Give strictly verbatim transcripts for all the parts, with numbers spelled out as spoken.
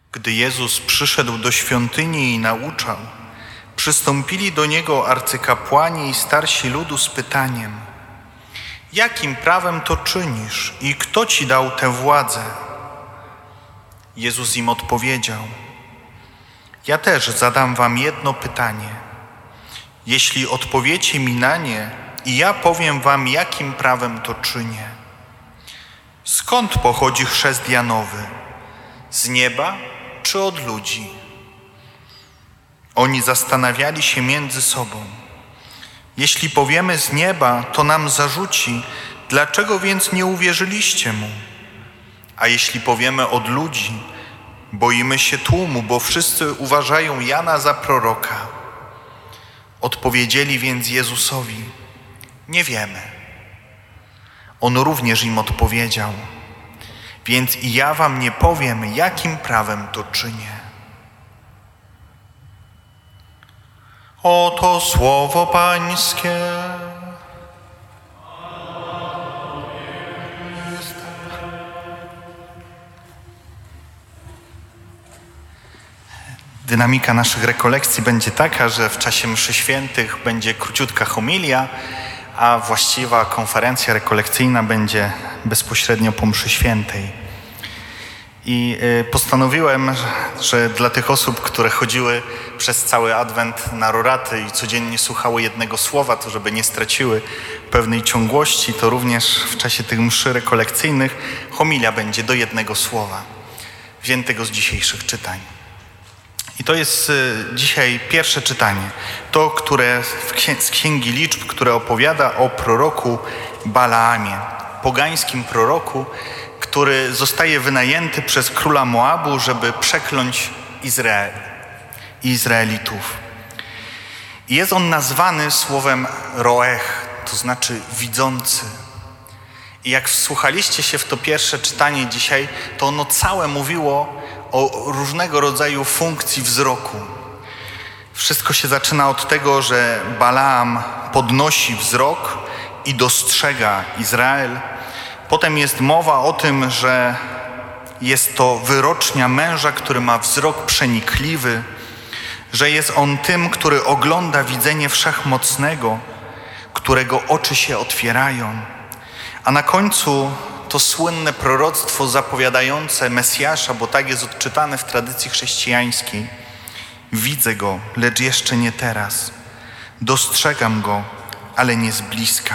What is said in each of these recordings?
Gdy Jezus przyszedł do świątyni i nauczał, przystąpili do Niego arcykapłani i starsi ludu z pytaniem: jakim prawem to czynisz i kto Ci dał tę władzę? Jezus im odpowiedział: ja też zadam wam jedno pytanie. Jeśli odpowiecie mi na nie, i ja powiem wam, jakim prawem to czynię. Skąd pochodzi chrzest Janowy? Z nieba czy od ludzi? Oni zastanawiali się między sobą. Jeśli powiemy z nieba, to nam zarzuci, dlaczego więc nie uwierzyliście mu? A jeśli powiemy od ludzi, boimy się tłumu, bo wszyscy uważają Jana za proroka. Odpowiedzieli więc Jezusowi: nie wiemy. On również im odpowiedział: więc i ja wam nie powiem, jakim prawem to czynię. Oto słowo Pańskie. Dynamika naszych rekolekcji będzie taka, że w czasie mszy świętych będzie króciutka homilia, a właściwa konferencja rekolekcyjna będzie bezpośrednio po mszy świętej. I postanowiłem, że dla tych osób, które chodziły przez cały Adwent na roraty i codziennie słuchały jednego słowa, to żeby nie straciły pewnej ciągłości, to również w czasie tych mszy rekolekcyjnych homilia będzie do jednego słowa, wziętego z dzisiejszych czytań. I to jest dzisiaj pierwsze czytanie, to, które z Księgi Liczb, które opowiada o proroku Balaamie, pogańskim proroku, który zostaje wynajęty przez króla Moabu, żeby przekląć Izrael i Izraelitów. I jest on nazwany słowem roech, to znaczy widzący. I jak wsłuchaliście się w to pierwsze czytanie dzisiaj, to ono całe mówiło o różnego rodzaju funkcji wzroku. Wszystko się zaczyna od tego, że Balaam podnosi wzrok i dostrzega Izrael. Potem jest mowa o tym, że jest to wyrocznia męża, który ma wzrok przenikliwy, że jest on tym, który ogląda widzenie Wszechmocnego, którego oczy się otwierają. A na końcu to słynne proroctwo zapowiadające Mesjasza, bo tak jest odczytane w tradycji chrześcijańskiej. Widzę go, lecz jeszcze nie teraz. Dostrzegam go, ale nie z bliska.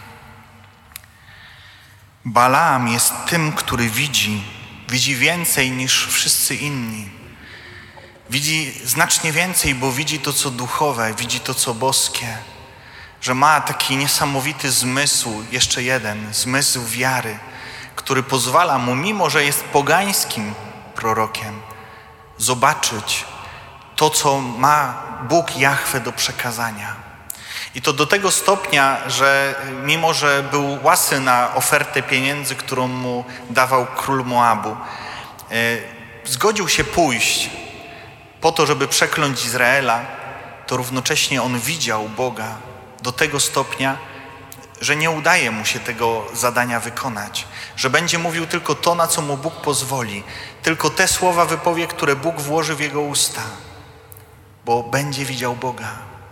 Balaam jest tym, który widzi, widzi więcej niż wszyscy inni. Widzi znacznie więcej, bo widzi to, co duchowe, widzi to, co boskie. Że ma taki niesamowity zmysł, jeszcze jeden, zmysł wiary, który pozwala mu, mimo że jest pogańskim prorokiem, zobaczyć to, co ma Bóg Jahwe do przekazania. I to do tego stopnia, że mimo że był łasy na ofertę pieniędzy, którą mu dawał król Moabu, zgodził się pójść po to, żeby przekląć Izraela, to równocześnie on widział Boga do tego stopnia, że nie udaje mu się tego zadania wykonać, że będzie mówił tylko to, na co mu Bóg pozwoli, tylko te słowa wypowie, które Bóg włoży w jego usta, bo będzie widział Boga.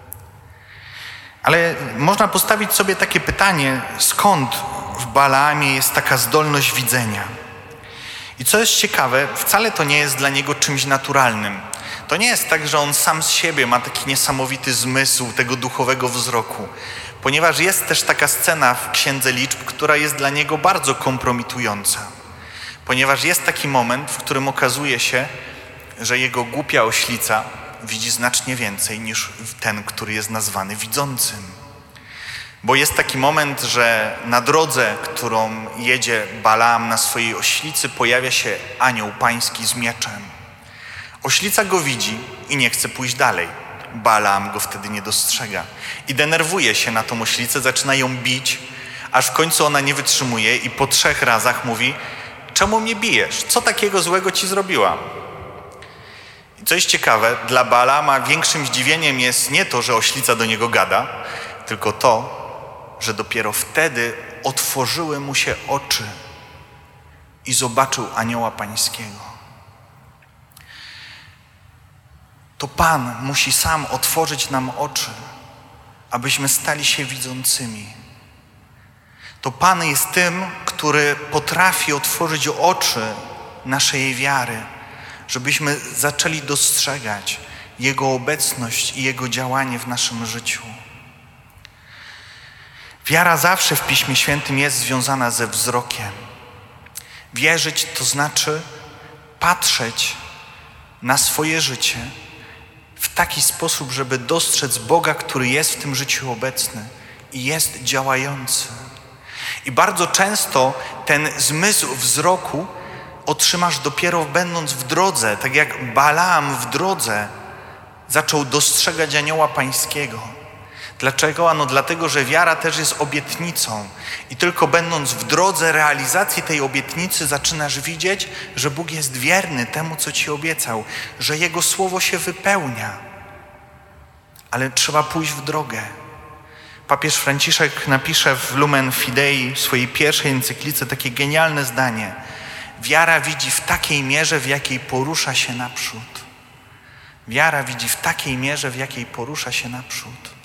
Ale można postawić sobie takie pytanie, skąd w Balaamie jest taka zdolność widzenia? I co jest ciekawe, wcale to nie jest dla niego czymś naturalnym. To nie jest tak, że on sam z siebie ma taki niesamowity zmysł tego duchowego wzroku, ponieważ jest też taka scena w Księdze Liczb, która jest dla niego bardzo kompromitująca. Ponieważ jest taki moment, w którym okazuje się, że jego głupia oślica widzi znacznie więcej niż ten, który jest nazwany widzącym. Bo jest taki moment, że na drodze, którą jedzie Balaam na swojej oślicy, pojawia się anioł pański z mieczem. Oślica go widzi i nie chce pójść dalej. Balaam go wtedy nie dostrzega. I denerwuje się na tą oślicę, zaczyna ją bić, aż w końcu ona nie wytrzymuje i po trzech razach mówi: czemu mnie bijesz? Co takiego złego ci zrobiłam? I co jest ciekawe, dla Balaama większym zdziwieniem jest nie to, że oślica do niego gada, tylko to, że dopiero wtedy otworzyły mu się oczy i zobaczył anioła pańskiego. to Pan musi sam otworzyć nam oczy, abyśmy stali się widzącymi. To Pan jest tym, który potrafi otworzyć oczy naszej wiary, żebyśmy zaczęli dostrzegać Jego obecność i Jego działanie w naszym życiu. Wiara zawsze w Piśmie Świętym jest związana ze wzrokiem. Wierzyć to znaczy patrzeć na swoje życie w taki sposób, żeby dostrzec Boga, który jest w tym życiu obecny i jest działający. I bardzo często ten zmysł wzroku otrzymasz dopiero będąc w drodze, tak jak Balaam w drodze zaczął dostrzegać anioła pańskiego. Dlaczego? Ano dlatego, że wiara też jest obietnicą i tylko będąc w drodze realizacji tej obietnicy zaczynasz widzieć, że Bóg jest wierny temu, co ci obiecał, że Jego słowo się wypełnia. Ale trzeba pójść w drogę. Papież Franciszek napisze w Lumen Fidei, w swojej pierwszej encyklice, takie genialne zdanie. Wiara widzi w takiej mierze, w jakiej porusza się naprzód. Wiara widzi w takiej mierze, w jakiej porusza się naprzód.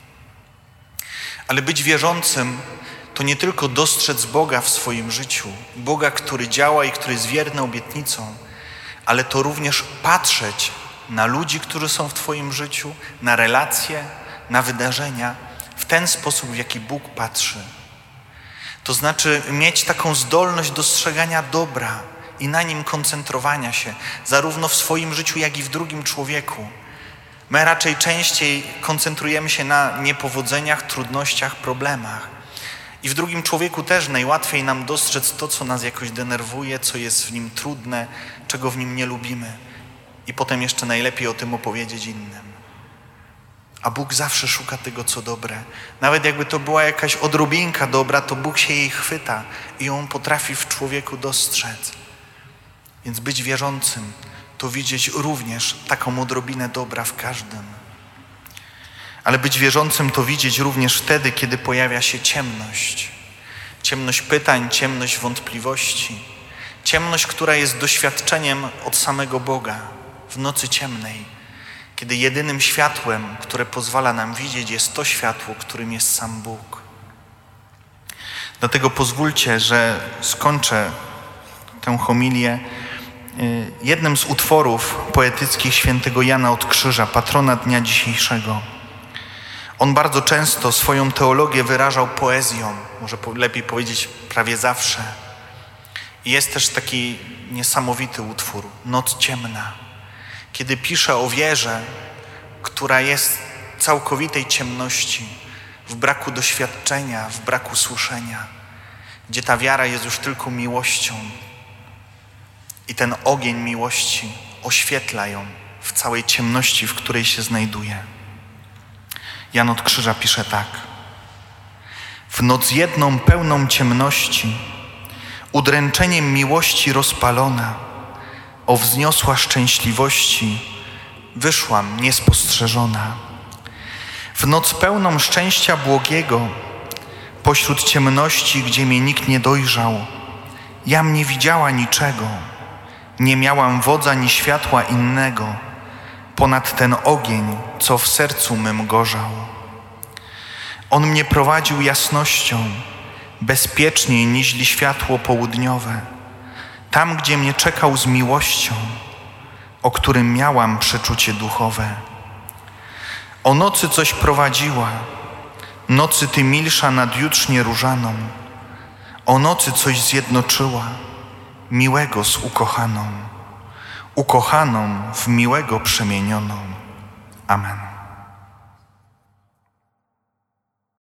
Ale być wierzącym to nie tylko dostrzec Boga w swoim życiu, Boga, który działa i który jest wierny obietnicą, ale to również patrzeć na ludzi, którzy są w twoim życiu, na relacje, na wydarzenia, w ten sposób, w jaki Bóg patrzy. To znaczy mieć taką zdolność dostrzegania dobra i na nim koncentrowania się, zarówno w swoim życiu, jak i w drugim człowieku. My raczej częściej koncentrujemy się na niepowodzeniach, trudnościach, problemach. I w drugim człowieku też najłatwiej nam dostrzec to, co nas jakoś denerwuje, co jest w nim trudne, czego w nim nie lubimy. I potem jeszcze najlepiej o tym opowiedzieć innym. A Bóg zawsze szuka tego, co dobre. Nawet jakby to była jakaś odrobinka dobra, to Bóg się jej chwyta i ją potrafi w człowieku dostrzec. Więc być wierzącym to widzieć również taką odrobinę dobra w każdym. Ale być wierzącym to widzieć również wtedy, kiedy pojawia się ciemność. Ciemność pytań, ciemność wątpliwości. Ciemność, która jest doświadczeniem od samego Boga w nocy ciemnej. Kiedy jedynym światłem, które pozwala nam widzieć, jest to światło, którym jest sam Bóg. Dlatego pozwólcie, że skończę tę homilię jednym z utworów poetyckich świętego Jana od Krzyża, patrona dnia dzisiejszego. On bardzo często swoją teologię wyrażał poezją, może lepiej powiedzieć prawie zawsze. I jest też taki niesamowity utwór, Noc ciemna, kiedy pisze o wierze, która jest w całkowitej ciemności, w braku doświadczenia, w braku słyszenia, gdzie ta wiara jest już tylko miłością. I ten ogień miłości oświetla ją w całej ciemności, w której się znajduje. Jan od Krzyża pisze tak. W noc jedną pełną ciemności, udręczeniem miłości rozpalona, o wzniosła szczęśliwości, wyszłam niespostrzeżona. W noc pełną szczęścia błogiego, pośród ciemności, gdzie mnie nikt nie dojrzał, jam nie widziała niczego, nie miałam wodza ni światła innego, ponad ten ogień, co w sercu mym gorzał. On mnie prowadził jasnością, bezpieczniej niźli światło południowe, tam, gdzie mnie czekał z miłością, o którym miałam przeczucie duchowe. O nocy coś prowadziła, nocy ty milsza nad jutrznie różaną, o nocy coś zjednoczyła, miłego z ukochaną, ukochaną w miłego przemienioną. Amen.